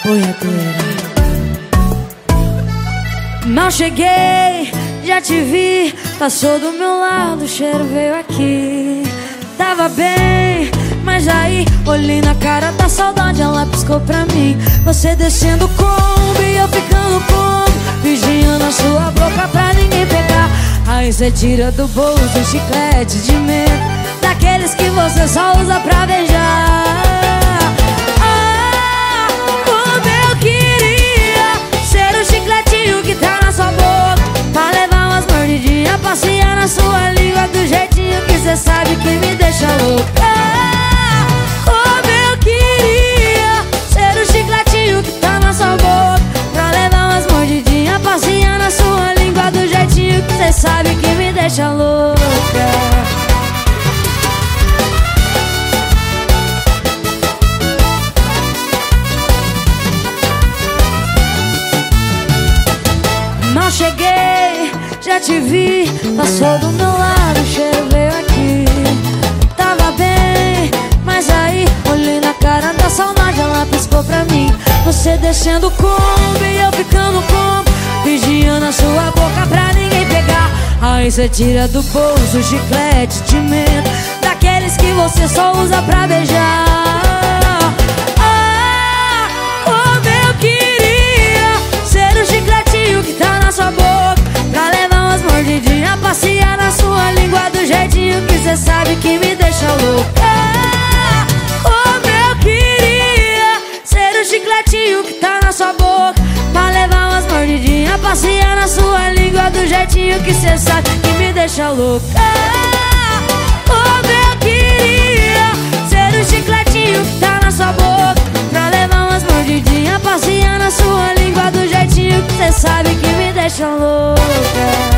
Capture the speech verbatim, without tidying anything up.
boiadeira. Mal cheguei, já te vi, passou do meu lado, o cheiro veio aqui. Tava bem, mas aí olhei na cara da saudade, ela piscou pra mim. Você descendo o combo e eu ficando combo, vigiando a sua boca pra ninguém pegar. Aí cê tira do bolso um chiclete de menta, daqueles que você só usa pra beijar. Ah, como eu queria ser o chicletinho que tá na sua boca, pra levar umas mordidinhas, passear na sua língua do jeitinho que cê sabe que me deixa louca. Ah, como eu queria ser o chicletinho que tá na sua boca, pra levar umas mordidinhas, passear na sua língua do jeitinho que cê sabe que me deixa louca. Mal cheguei, já te vi, passou do meu lado, o cheiro veio aqui. Tava bem, mas aí olhei na cara da saudade, ela piscou pra mim. Você descendo o combo e eu ficando combo, vigiando a sua boca pra ninguém pegar. Aí cê tira do bolso o chiclete de menta, daqueles que você só usa pra beijar. Ah, como eu queria ser o chicletinho que tá na sua boca, pra levar umas mordidinhas, passear na sua língua do jeitinho que cê sabe que me deixa louca. Ah, como eu queria ser o chicletinho que tá na sua boca, pra levar umas mordidinhas, passear na sua língua do jeitinho que cê sabe que me deixa louca. Ah, como eu queria ser o chicletinho que tá na sua boca, pra levar umas mordidinhas, passear na sua língua do jeitinho que cê sabe que me deixa louca.